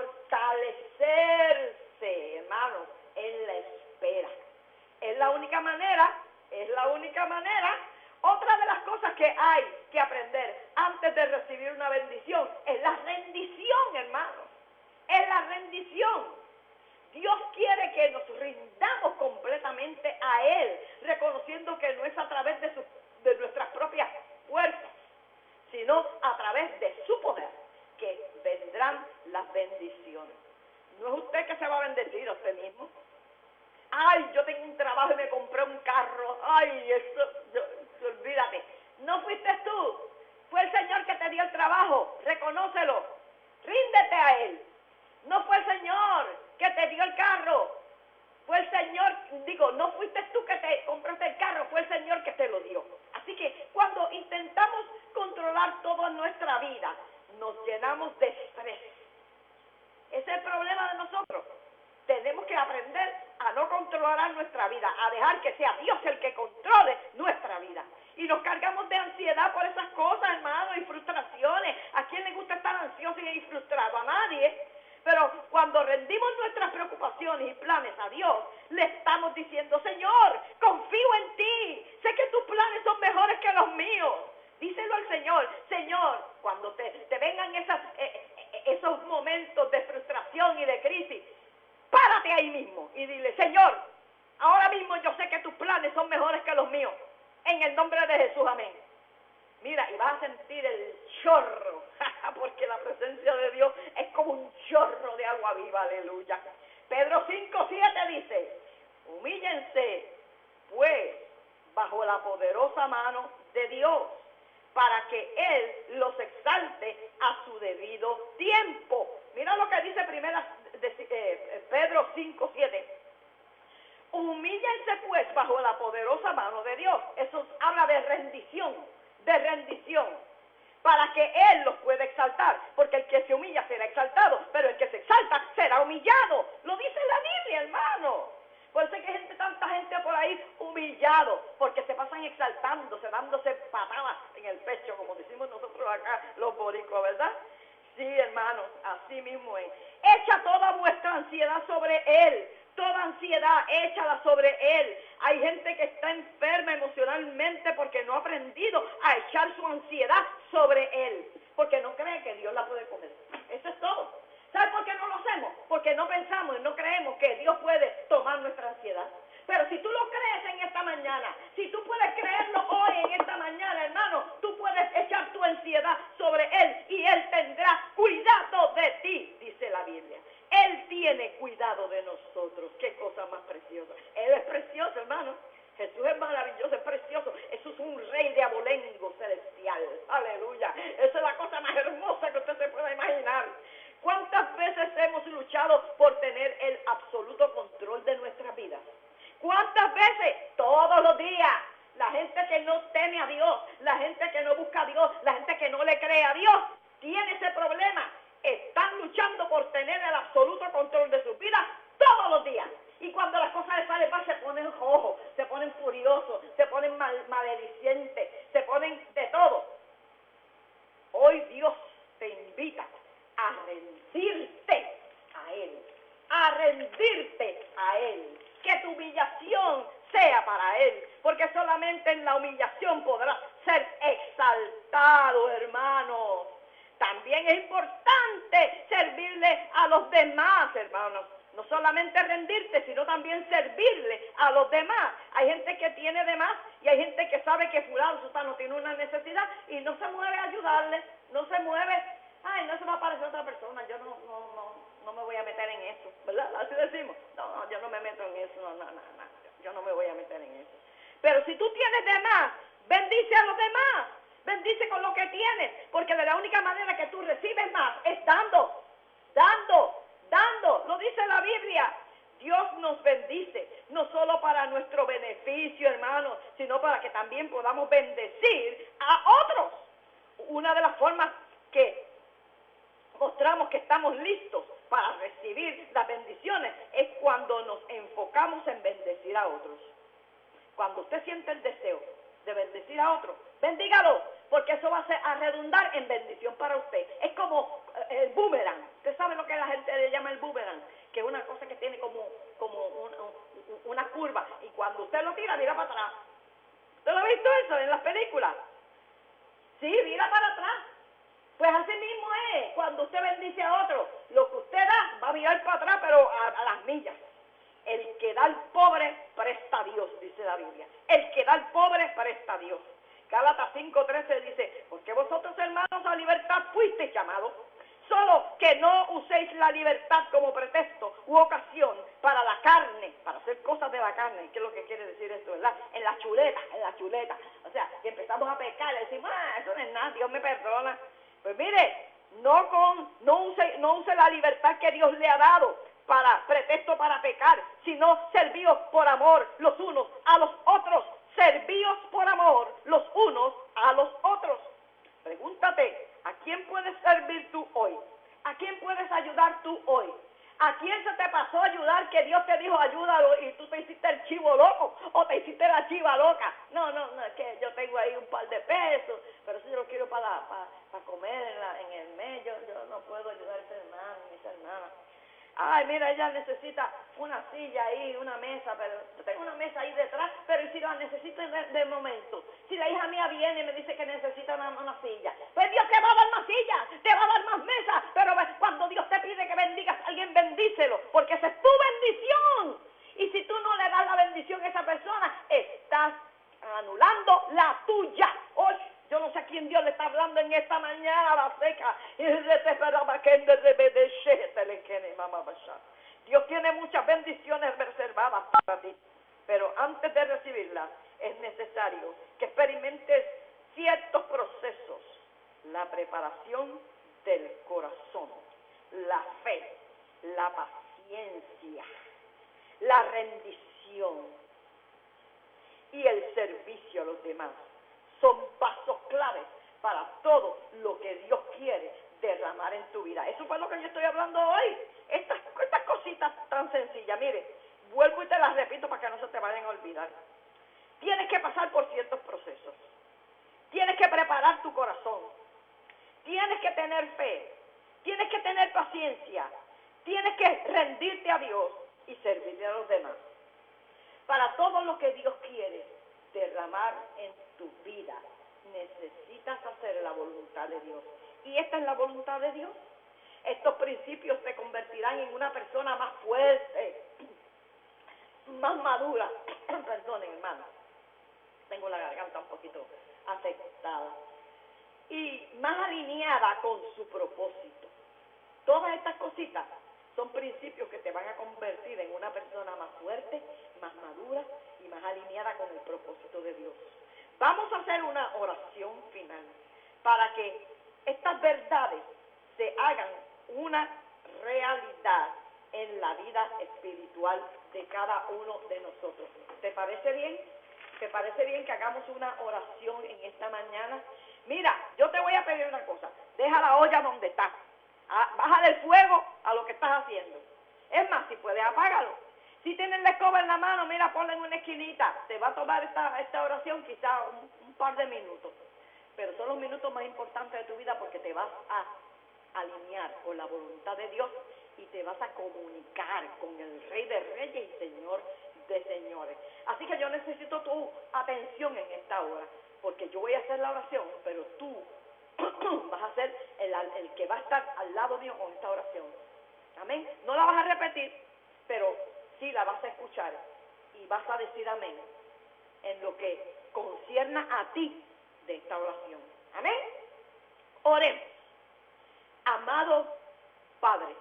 fortalecerse, hermano, en la espera. Es la única manera, es la única manera. Otra de las cosas que hay que aprender antes de recibir una bendición es la rendición, hermano. Es la rendición. Dios quiere que nos rindamos completamente a Él, reconociendo que no es a través de, su, de nuestras propias fuerzas, sino a través de su poder que vendrán las bendiciones. No es usted que se va a bendecir a usted mismo. Ay, yo tengo un trabajo y me compré un carro. Ay, eso, yo, olvídate. No fuiste tú, fue el Señor que te dio el trabajo. Reconócelo, ríndete a Él. No fue el Señor que te dio el carro, fue el Señor, digo, no fuiste tú que te compraste el carro, fue el Señor que te lo dio. Así que cuando intentamos controlar toda nuestra vida, nos llenamos de estrés. Ese es el problema de nosotros. Tenemos que aprender a no controlar nuestra vida, a dejar que sea Dios el que controle nuestra vida. Y nos cargamos de ansiedad por esas cosas, hermano, y frustraciones. ¿A quién le gusta estar ansioso y frustrado? A nadie. Pero cuando rendimos nuestras preocupaciones y planes a Dios, le estamos diciendo, Señor, confío en ti, sé que tus planes son mejores que los míos. Díselo al Señor, Señor, cuando te, te vengan esas, eh, esos momentos de frustración y de crisis, párate ahí mismo y dile, Señor, ahora mismo yo sé que tus planes son mejores que los míos. En el nombre de Jesús, amén. Mira, y vas a sentir el chorro, porque la presencia de Dios es como un chorro de agua viva, aleluya. Pedro cinco, siete dice, humíllense, pues, bajo la poderosa mano de Dios, para que Él los exalte a su debido tiempo. Mira lo que dice primera de, eh, Pedro cinco, siete. Humíllense, pues, bajo la poderosa mano de Dios. Eso habla de rendición. de rendición. para que Él los pueda exaltar, porque el que se humilla será exaltado, pero el que se exalta será humillado. Lo dice la Biblia, hermano. Por eso es que hay gente, tanta gente por ahí humillado, porque se pasan exaltándose, dándose patadas en el pecho, como decimos nosotros acá, los boricuas, ¿verdad? Sí, hermanos, así mismo es. Echa toda vuestra ansiedad sobre Él. Toda ansiedad, échala sobre Él. Hay gente que está enferma emocionalmente porque no ha aprendido a echar su ansiedad sobre Él, porque no cree que Dios la puede coger. Eso es todo. ¿Sabe por qué no lo hacemos? Porque no pensamos y no creemos que Dios puede tomar nuestra ansiedad. Pero si tú lo crees en esta mañana, si tú puedes creerlo hoy en esta mañana, hermano, tú puedes echar tu ansiedad sobre Él y Él tendrá cuidado de ti, dice la Biblia. Él tiene cuidado de nosotros. Qué cosa más preciosa. Él es precioso, hermano. Jesús es maravilloso, es precioso. Jesús es un rey de abolengo celestial. Aleluya. Esa es la cosa más hermosa que usted se pueda imaginar. ¿Cuántas veces hemos luchado por tener el absoluto control de nuestras vidas? ¿Cuántas veces? Todos los días. La gente que no teme a Dios, la gente que no busca a Dios, la gente que no le cree a Dios, tiene ese problema. Están luchando por tener el absoluto control de sus vidas todos los días. Y cuando las cosas les salen mal, se ponen rojos, se ponen furiosos, se ponen mal, maledicientes, se ponen de todo. Hoy Dios te invita a rendirte a Él, a rendirte a Él. Que tu humillación sea para Él, porque solamente en la humillación podrás ser exaltado, hermano. También es importante servirle a los demás, hermanos. No solamente rendirte, sino también servirle a los demás. Hay gente que tiene de más y hay gente que sabe que fulano, sutano tiene una necesidad y no se mueve a ayudarle, no se mueve. Ay, no se me aparece otra persona, yo no, no, no, no me voy a meter en eso, ¿verdad? Así decimos. No, yo no me meto en eso, no, no, no, no, yo no me voy a meter en eso. Pero si tú tienes de más, bendice a los demás. Bendice con lo que tienes, porque de la única manera que tú recibes más es dando, dando, dando. Lo dice la Biblia. Dios nos bendice, no solo para nuestro beneficio, hermanos, sino para que también podamos bendecir a otros. Una de las formas que mostramos que estamos listos para recibir las bendiciones es cuando nos enfocamos en bendecir a otros. Cuando usted siente el deseo de bendecir a otro, bendígalo, porque eso va a, ser, a redundar en bendición para usted. Es como el boomerang. Usted sabe lo que la gente le llama el boomerang, que es una cosa que tiene como, como un, un, una curva, y cuando usted lo tira, mira para atrás. ¿Usted lo ha visto eso en las películas? Sí, mira para atrás. Pues así mismo es, cuando usted bendice a otro, lo que usted da va a mirar para atrás, pero a, a las millas. El que da al pobre presta a Dios, dice la Biblia. El que da al pobre presta a Dios. Gálatas cinco trece dice, porque vosotros, hermanos, a libertad fuisteis llamados, solo que no uséis la libertad como pretexto u ocasión para la carne, para hacer cosas de la carne. ¿Qué es lo que quiere decir esto, verdad? En la chuleta, en la chuleta. O sea, que empezamos a pecar, le decimos, ah, eso no es nada, Dios me perdona. Pues mire, no, con, no, use, no use la libertad que Dios le ha dado para pretexto para pecar, sino servíos por amor los unos a los otros. Servíos por amor los unos a los otros. Pregúntate, ¿a quién puedes servir tú hoy? ¿A quién puedes ayudar tú hoy? ¿A quién se te pasó ayudar que Dios te dijo ayúdalo y tú te hiciste el chivo loco o te hiciste la chiva loca? No, no, no, es que yo tengo ahí un par de pesos, pero eso yo lo quiero para, para, para comer en, la, en el mes, yo, yo no puedo ayudar a ese hermano, a esa hermana. Ay, mira, ella necesita una silla ahí, una mesa, pero yo tengo una mesa ahí detrás, pero si la necesito de, de momento. Si la hija mía viene y me dice que necesita una, una silla, pues Dios te va a dar más sillas, te va a dar más mesas, pero cuando Dios te pide que bendigas a alguien, bendícelo, porque esa es tu bendición. Y si tú no le das la bendición a esa persona, estás anulando la tuya. Hoy, yo no sé a quién Dios le está hablando en esta mañana, la seca. Dios tiene muchas bendiciones reservadas para ti, pero antes de recibirlas es necesario que experimentes ciertos procesos: la preparación del corazón, la fe, la paciencia, la rendición y el servicio a los demás. Son pasos claves para todo lo que Dios quiere derramar en tu vida. Eso fue lo que yo estoy hablando hoy. Estas, estas cositas tan sencillas, mire, vuelvo y te las repito para que no se te vayan a olvidar. Tienes que pasar por ciertos procesos. Tienes que preparar tu corazón. Tienes que tener fe. Tienes que tener paciencia. Tienes que rendirte a Dios y servirle a los demás. Para todo lo que Dios quiere derramar en tu vida, necesitas hacer la voluntad de Dios. Y esta es la voluntad de Dios. Estos principios te convertirán en una persona más fuerte, más madura. Perdonen, hermano. Tengo la garganta un poquito afectada. Y más alineada con su propósito. Todas estas cositas son principios que te van a convertir en una persona más fuerte, más madura y más alineada con el propósito de Dios. Vamos a hacer una oración final para que estas verdades se hagan una realidad en la vida espiritual de cada uno de nosotros. ¿Te parece bien? ¿Te parece bien que hagamos una oración en esta mañana? Mira, yo te voy a pedir una cosa. Deja la olla donde está. Bájale el fuego a lo que estás haciendo. Es más, si puedes, apágalo. Si tienes la escoba en la mano, mira, ponla en una esquinita. Te va a tomar esta, esta oración quizá un, un par de minutos. Pero son los minutos más importantes de tu vida porque te vas a alinear con la voluntad de Dios y te vas a comunicar con el Rey de Reyes y Señor de Señores. Así que yo necesito tu atención en esta hora, porque yo voy a hacer la oración, pero tú vas a ser el, el que va a estar al lado mío con esta oración. Amén. No la vas a repetir, pero sí la vas a escuchar y vas a decir amén en lo que concierna a ti de esta oración. Amén. Oremos. Amado Padre,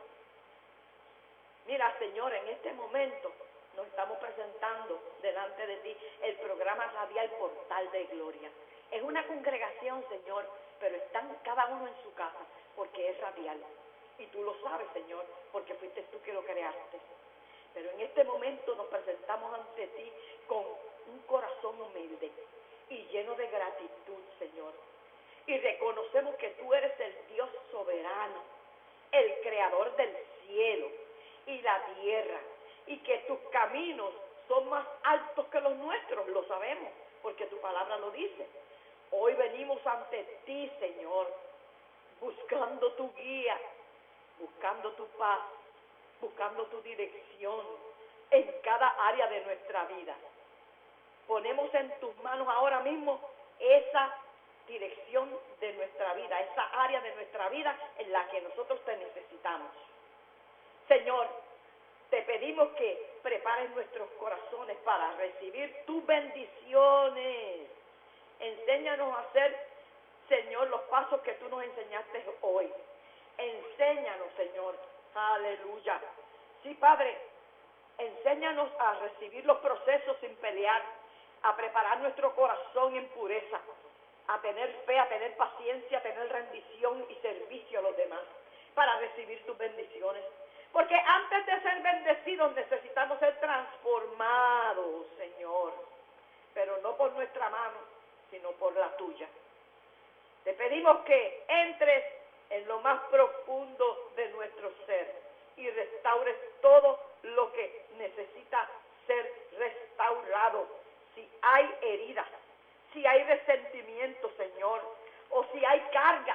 mira, Señor, en este momento nos estamos presentando delante de ti el programa radial Portal de Gloria. Es una congregación, Señor, pero están cada uno en su casa porque es radial. Y tú lo sabes, Señor, porque fuiste tú que lo creaste. Pero en este momento nos presentamos ante ti con un corazón humilde y lleno de gratitud, Señor. Y reconocemos que tú eres el Dios soberano, el creador del cielo y la tierra, y que tus caminos son más altos que los nuestros, lo sabemos, porque tu palabra lo dice. Hoy venimos ante ti, Señor, buscando tu guía, buscando tu paz, buscando tu dirección en cada área de nuestra vida. Ponemos en tus manos ahora mismo esa dirección de nuestra vida, esa área de nuestra vida en la que nosotros te necesitamos. Señor, te pedimos que prepares nuestros corazones para recibir tus bendiciones. Enséñanos a hacer, Señor, los pasos que tú nos enseñaste hoy. Enséñanos, Señor. Aleluya. Sí, Padre, enséñanos a recibir los procesos sin pelear, a preparar nuestro corazón en pureza, a tener fe, a tener paciencia, a tener rendición y servicio a los demás para recibir tus bendiciones. Porque antes de ser bendecidos necesitamos ser transformados, Señor, pero no por nuestra mano, sino por la tuya. Te pedimos que entres en lo más profundo de nuestro ser y restaures todo lo que necesita ser restaurado. Si hay heridas, si hay resentimiento, Señor, o si hay cargas,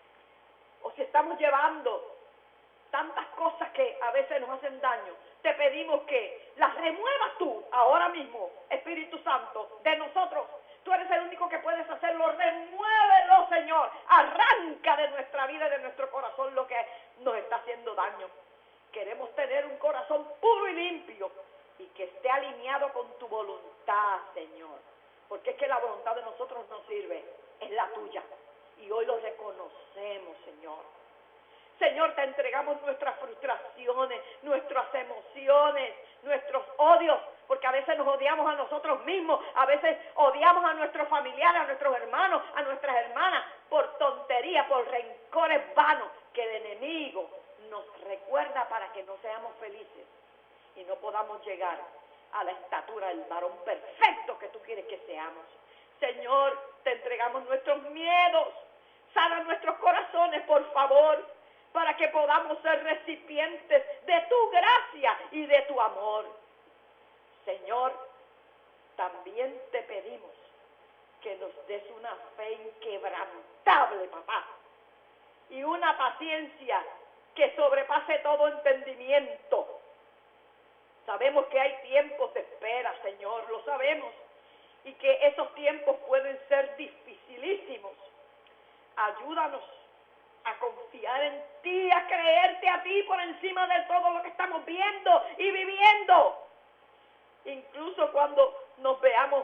o si estamos llevando tantas cosas que a veces nos hacen daño, te pedimos que las remuevas tú ahora mismo, Espíritu Santo, de nosotros. Tú eres el único que puedes hacerlo. Remuévelo, Señor. Arranca de nuestra vida y de nuestro corazón lo que nos está haciendo daño. Queremos tener un corazón puro y limpio y que esté alineado con tu voluntad, Señor. Porque es que la voluntad de nosotros no sirve, es la tuya. Y hoy lo reconocemos, Señor. Señor, te entregamos nuestras frustraciones, nuestras emociones, nuestros odios, porque a veces nos odiamos a nosotros mismos, a veces odiamos a nuestros familiares, a nuestros hermanos, a nuestras hermanas, por tontería, por rencores vanos que el enemigo nos recuerda para que no seamos felices y no podamos llegar a la estatura del varón perfecto que tú quieres que seamos. Señor, te entregamos nuestros miedos, Sana nuestros corazones, por favor, para que podamos ser recipientes de tu gracia y de tu amor. Señor, también te pedimos que nos des una fe inquebrantable, papá, y una paciencia que sobrepase todo entendimiento. Sabemos que hay tiempos de espera, Señor, lo sabemos, y que esos tiempos pueden ser dificilísimos. Ayúdanos a confiar en ti, a creerte a ti por encima de todo lo que estamos viendo y viviendo. Incluso cuando nos veamos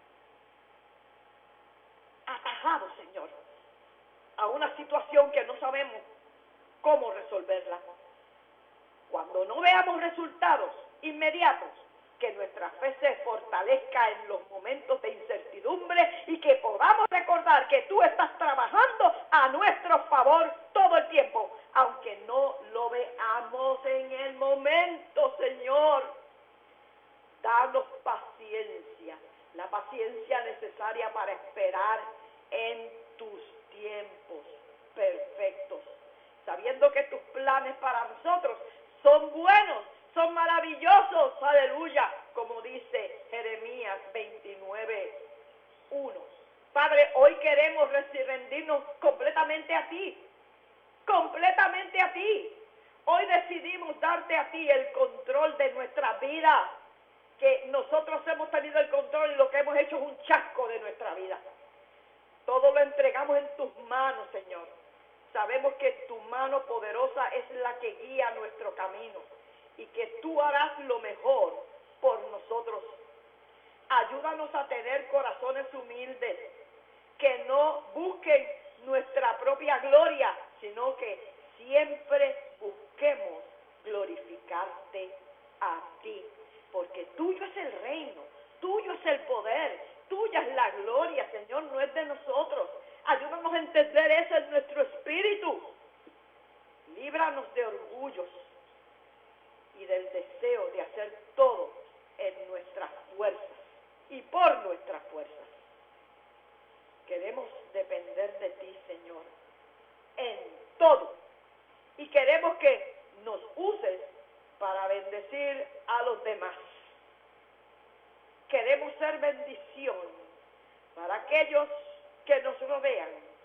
atajados, Señor, a una situación que no sabemos cómo resolverla. Cuando no veamos resultados inmediatos, que nuestra fe se fortalezca en los momentos de incertidumbre y que podamos recordar que tú estás trabajando a nuestro favor todo el tiempo, aunque no lo veamos en el momento, Señor. Danos paciencia, la paciencia necesaria para esperar en tus tiempos perfectos, sabiendo que tus planes para nosotros son buenos, son maravillosos, aleluya, como dice Jeremías veintinueve, uno. Padre, hoy queremos rendirnos completamente a ti, completamente a ti. Hoy decidimos darte a ti el control de nuestra vida, que nosotros hemos tenido el control y lo que hemos hecho es un chasco de nuestra vida. Todo lo entregamos en tus manos, Señor. Sabemos que tu mano poderosa es la que guía nuestro camino y que tú harás lo mejor por nosotros. Ayúdanos a tener corazones humildes, que no busquen nuestra propia gloria, sino que siempre busquemos glorificarte a ti, porque tuyo es el reino, tuyo es el poder, tuya es la gloria, Señor, no es de nosotros. Ayúdanos a entender eso en nuestro espíritu. Líbranos de orgullos y del deseo de hacer todo en nuestras fuerzas y por nuestras fuerzas. Queremos depender de ti, Señor, en todo. Y queremos que nos uses para bendecir a los demás. Queremos ser bendición para aquellos que nos rodean.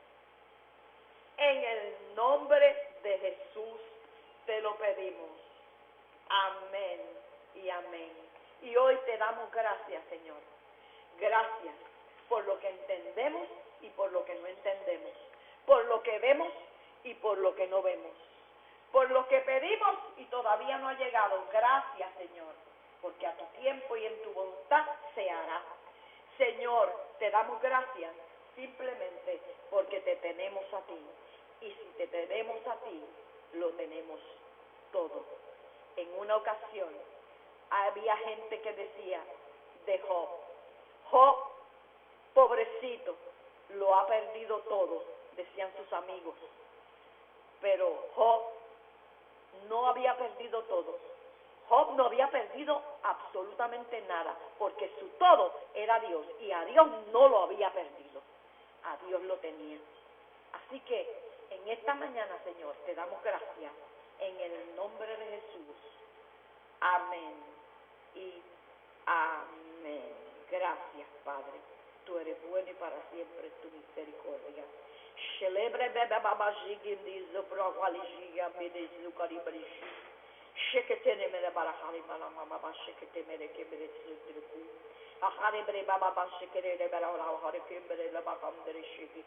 En el nombre de Jesús te lo pedimos. Amén y amén. Y hoy te damos gracias, Señor. Gracias por lo que entendemos y por lo que no entendemos. Por lo que vemos y por lo que no vemos. Por lo que pedimos y todavía no ha llegado. Gracias, Señor, porque a tu tiempo y en tu voluntad se hará. Señor, te damos gracias simplemente porque te tenemos a ti. Y si te tenemos a ti, lo tenemos todo. En una ocasión había gente que decía de Job, Job, pobrecito, lo ha perdido todo, decían sus amigos. Pero Job no había perdido todo. Job no había perdido absolutamente nada, porque su todo era Dios, y a Dios no lo había perdido, a Dios lo tenía. Así que en esta mañana, Señor, te damos gracias en el nombre de Jesús. Amén y amén. Gracias, Padre. Tú eres bueno y para siempre tu misericordia. Celebre bebe baba jigindizo progualigia medezu caribrishi. Sheketene mere barahari mala mama ba shekete mere kebere tsutruku. Ahare bre baba ba shekere de bara ahare kebere la baba mere shiki.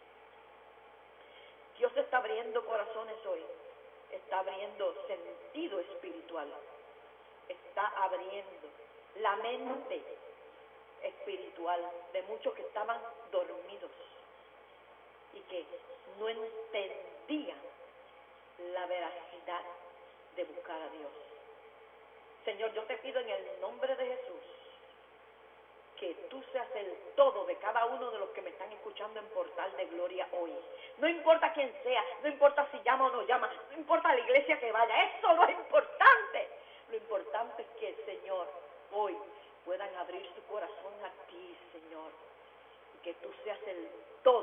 Dios está abriendo corazones hoy. Está abriendo sentido espiritual. Está abriendo la mente espiritual de muchos que estaban dormidos y que no entendían la veracidad de buscar a Dios. Señor, yo te pido en el nombre de Jesús que tú seas el todo de cada uno de los que me están escuchando en Portal de Gloria hoy. No importa quién sea, no importa si llama o no llama, no importa la iglesia que vaya, eso no es importante. Lo importante es que, Señor, hoy puedan abrir su corazón a ti, Señor, y que tú seas el todo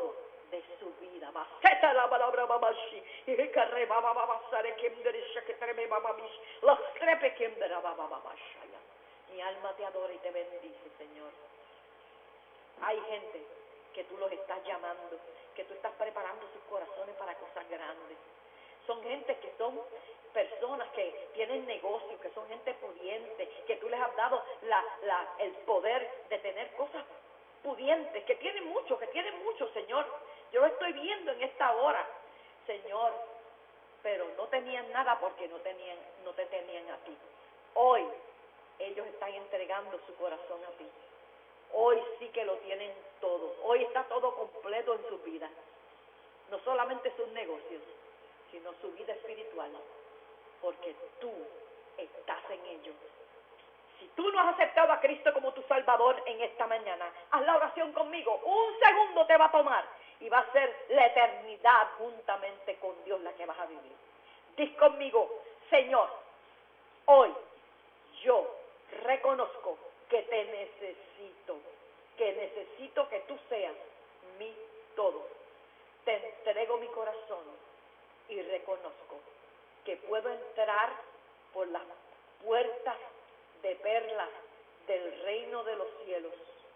de su vida. Maceta la palabra babashi, y que reba bababasare kimderisha que treme bababish, los trepe kimdera bababashaya. Mi alma te adora y te bendice, Señor. Hay gente que tú los estás llamando, que tú estás preparando sus corazones para cosas grandes. Son gente que son personas que tienen negocios, que son gente pudiente, que tú les has dado la, la, el poder de tener cosas pudientes, que tienen mucho, que tienen mucho, Señor. Yo lo estoy viendo en esta hora, Señor, pero no tenían nada porque no tenían, no te tenían a ti. Hoy ellos están entregando su corazón a ti. Hoy sí que lo tienen todo. Hoy está todo completo en su vida. No solamente sus negocios, sino su vida espiritual. Porque tú estás en ellos. Si tú no has aceptado a Cristo como tu Salvador en esta mañana, haz la oración conmigo. Un segundo te va a tomar y va a ser la eternidad juntamente con Dios la que vas a vivir. Diz conmigo, Señor, hoy yo reconozco que te necesito, que necesito que tú seas mi todo. Te entrego mi corazón y reconozco que puedo entrar por las puertas de perlas del reino de los cielos.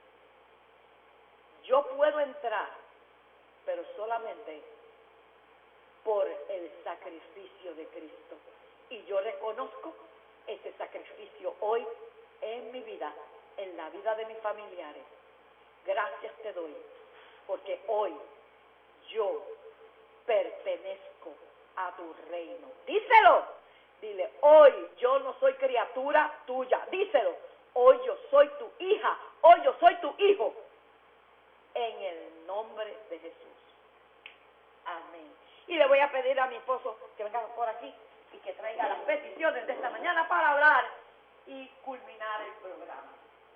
Yo puedo entrar, pero solamente por el sacrificio de Cristo. Y yo reconozco ese sacrificio hoy en mi vida, en la vida de mis familiares. Gracias te doy, porque hoy yo pertenezco a tu reino. Díselo, dile, hoy yo no soy criatura tuya. Díselo, hoy yo soy tu hija, hoy yo soy tu hijo. En el nombre de Jesús. Amén. Y le voy a pedir a mi esposo que venga por aquí y que traiga las peticiones de esta mañana para hablar y culminar el programa.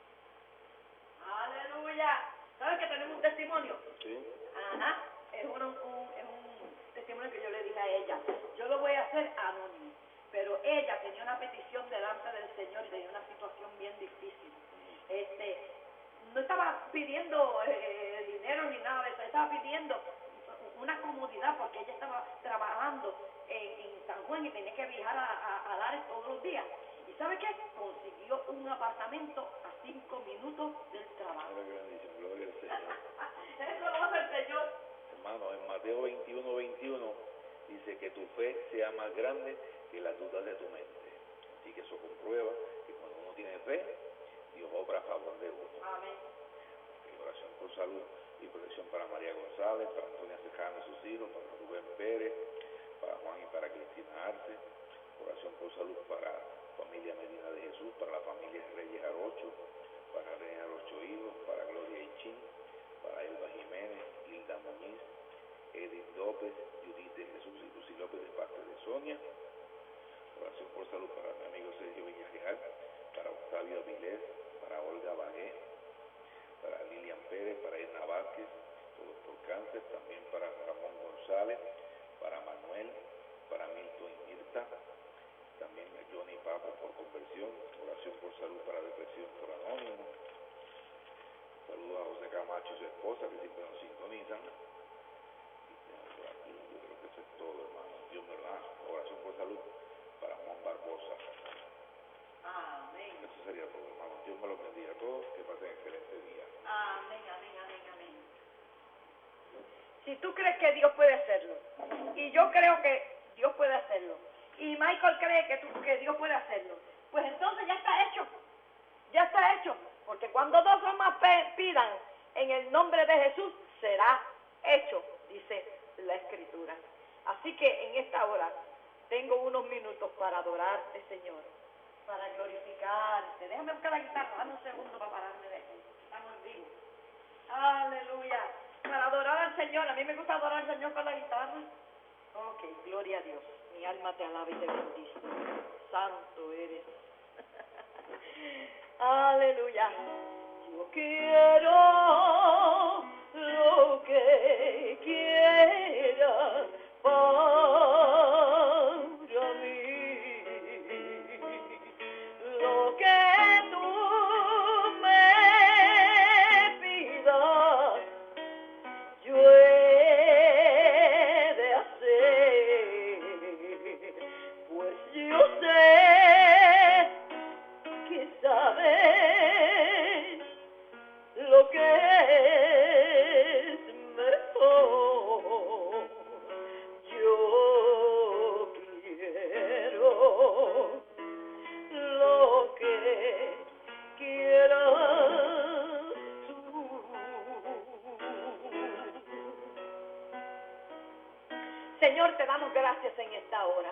Aleluya. ¿Sabes que tenemos un testimonio? Sí. Ajá. Es un, un, es un testimonio que yo le dije a ella. Yo lo voy a hacer anónimo. Pero ella tenía una petición delante del Señor y tenía una situación bien difícil. Este, no estaba pidiendo eh, dinero ni nada de eso. Estaba pidiendo una comodidad porque ella estaba trabajando en, en San Juan y tenía que viajar a, a, a Lares todos los días. ¿Y sabe qué? Consiguió un apartamento a cinco minutos del trabajo. Gloria al Señor. Eso lo hace el Señor. Hermano, en Mateo veintiuno, veintiuno dice que tu fe sea más grande que las dudas de tu mente. Así que eso comprueba que cuando uno tiene fe, Dios obra a favor de uno. Amén. Y oración por salud y protección para María González, para Antonia Cejano y sus hijos, para Rubén Pérez, para Juan y para Cristina Arce. Oración por salud para familia Medina de Jesús, para la familia Reyes Arocho, para Reina Arocho Hijos, para Gloria Ichín, para Elba Jiménez, Hilda Muñiz, Edith López, Judith de Jesús y Lucy López de parte de Sonia. Oración por salud para mi amigo Sergio Villarreal, para Octavio Avilés, para Olga Bagué, para Lilian Pérez, para Edna Vázquez, todos por cáncer, también para Ramón González, para Manuel, para Milton y Mirta, también a Johnny Papa por conversión, oración por salud para depresión por anónimo. Saludos a José Camacho y su esposa que siempre nos sintonizan. Y por aquí, yo creo que eso es todo, hermano. Dios me lo da. Oración por salud para Juan Barbosa. Amén. Eso sería todo, hermano. Dios me lo bendiga a todos. Que pasen excelente día. Amén, amén, amén, amén. Si tú crees que Dios puede hacerlo, y yo creo que Dios puede hacerlo, y Michael cree que, tú, que Dios puede hacerlo, pues entonces ya está hecho. Ya está hecho. Porque cuando dos o más pidan en el nombre de Jesús, será hecho, dice la Escritura. Así que en esta hora tengo unos minutos para adorarte, Señor, para glorificarte. Déjame buscar la guitarra, dame un segundo para pararme de aquí. Estamos en vivo. Aleluya. Para adorar al Señor. A mí me gusta adorar al Señor con la guitarra. Ok, gloria a Dios. Mi alma te alaba y te bendice. Santo eres. Aleluya. Yo quiero lo que quieras para mí. Lo que tú me pidas, yo he sabes lo que es mejor. Yo quiero lo que quieras tú. Señor, te damos gracias en esta hora,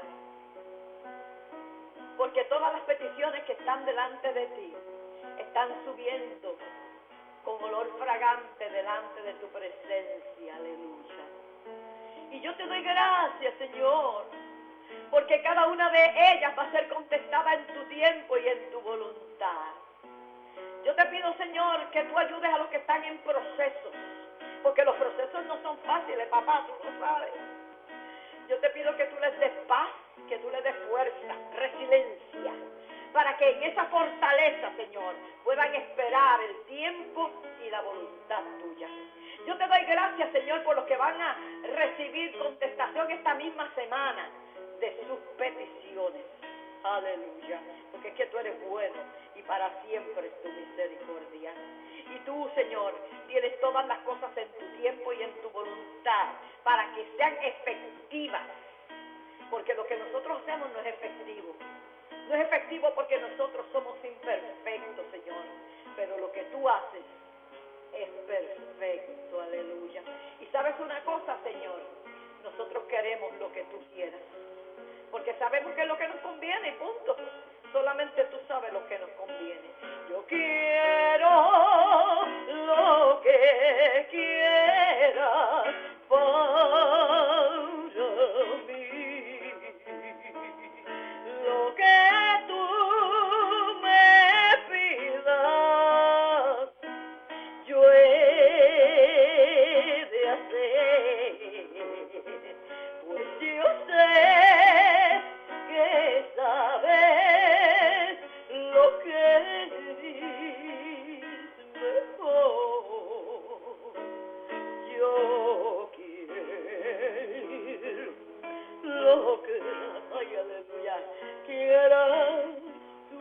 porque todas las peticiones que están delante de ti están subiendo con olor fragante delante de tu presencia. Aleluya. Y yo te doy gracias, Señor, porque cada una de ellas va a ser contestada en tu tiempo y en tu voluntad. Yo te pido, Señor, que tú ayudes a los que están en procesos, porque los procesos no son fáciles, papá, tú lo sabes. Yo te pido que tú les des paz, que tú les des fuerza, resiliencia, para que en esa fortaleza, Señor, puedan esperar el tiempo y la voluntad tuya. Yo te doy gracias, Señor, por los que van a recibir contestación esta misma semana de sus peticiones. Aleluya, porque es que tú eres bueno y para siempre es tu misericordia. Y tú, Señor, tienes todas las cosas en tu tiempo y en tu voluntad para que sean efectivas, porque lo que nosotros hacemos no es efectivo. No es efectivo porque nosotros somos imperfectos, Señor, pero lo que tú haces es perfecto. Aleluya. Y sabes una cosa, Señor, nosotros queremos lo que tú quieras, porque sabemos que es lo que nos conviene y punto. Solamente tú sabes lo que nos conviene. Yo quiero lo que quieras para mí, lo que tú me pidas, yo he de hacer, pues yo sé que sabes lo que es mejor. Yo quiero lo que, ay, aleluya, quieras tú.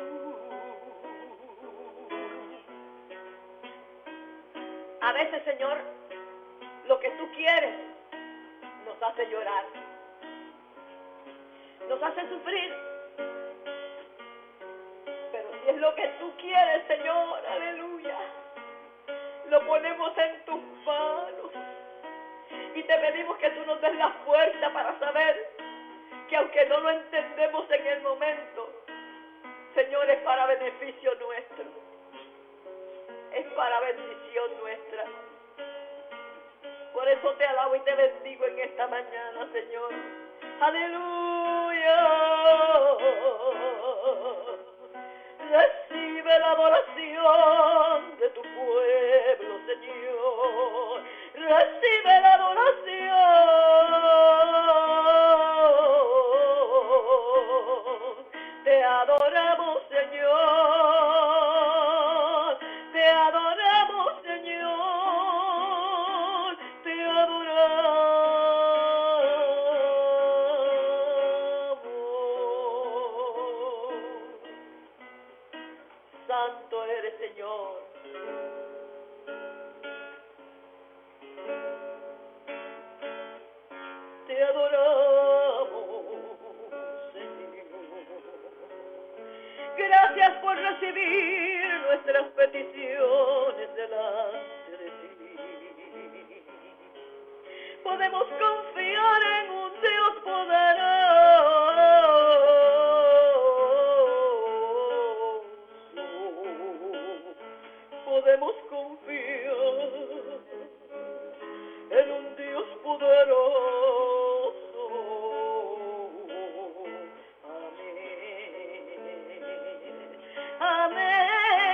A veces, Señor, lo que tú quieres nos hace llorar, nos hace sufrir, pero si es lo que tú quieres, Señor, aleluya, lo ponemos en tus manos y te pedimos que tú nos des la fuerza para saber que aunque no lo entendemos en el momento, Señor, es para beneficio nuestro, es para bendición nuestra. Por eso te alabo y te bendigo en esta mañana, Señor. Aleluya. Recibe la adoración de tu pueblo, Señor. Recibe la adoración. Te adoramos, Señor. Te adoramos, Señor. Te adoramos. Santo eres, Señor. Te adoramos, Señor. Gracias por recibir nuestras peticiones delante de ti. Podemos confiar en un Dios poderoso. Podemos confiar en un Dios poderoso. Amén. Amén.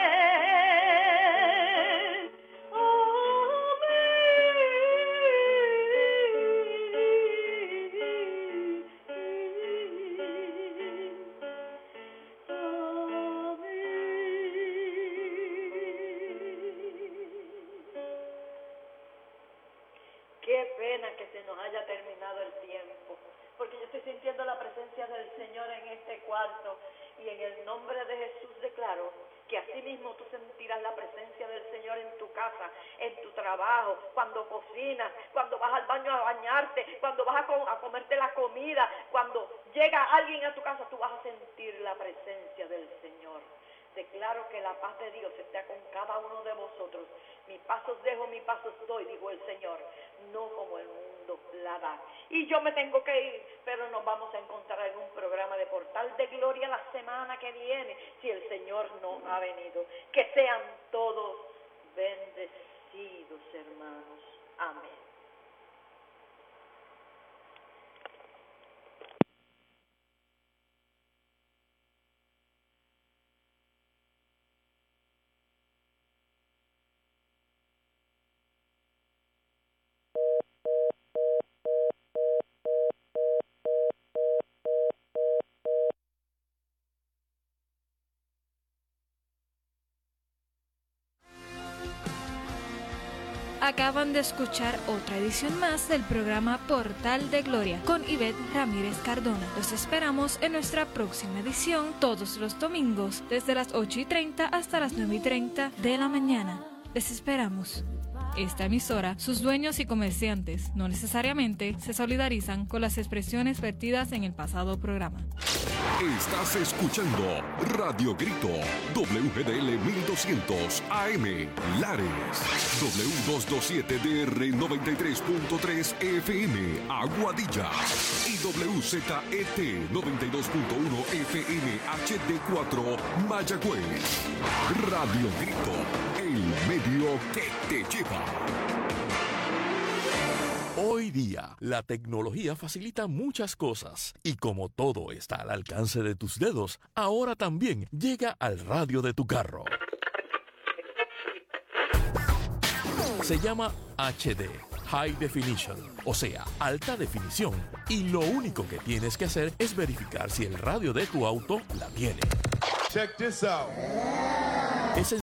Qué pena que se nos haya terminado el tiempo, porque yo estoy sintiendo la presencia del Señor en este cuarto y en el nombre de Jesús declaro así mismo tú sentirás la presencia del Señor en tu casa, en tu trabajo, cuando cocinas, cuando vas al baño a bañarte, cuando vas a, com- a comerte la comida, cuando llega alguien a tu casa, tú vas a sentir la presencia del Señor. Declaro que la paz de Dios esté con cada uno de vosotros. Mi paz os dejo, mi paz os doy, dijo el Señor, no como el mundo la da. Y yo me tengo que ir, pero nos vamos a encontrar en un programa de Portal de Gloria la semana que viene, si el Señor no ha venido. Que sean todos bendecidos, hermanos. Amén. Acaban de escuchar otra edición más del programa Portal de Gloria con Ivette Ramírez Cardona. Los esperamos en nuestra próxima edición todos los domingos desde las ocho y treinta hasta las nueve y treinta de la mañana. Les esperamos. Esta emisora, sus dueños y comerciantes no necesariamente se solidarizan con las expresiones vertidas en el pasado programa. Estás escuchando Radio Grito, W G D L mil doscientos A M, Lares, W doscientos veintisiete D R noventa y tres punto tres F M, Aguadilla, y W Z E T noventa y dos punto uno F M H D cuatro, Mayagüez. Radio Grito, el medio que te lleva. Hoy día, la tecnología facilita muchas cosas y como todo está al alcance de tus dedos, ahora también llega al radio de tu carro. Se llama H D, High Definition, o sea, alta definición, y lo único que tienes que hacer es verificar si el radio de tu auto la tiene. Check this out. Es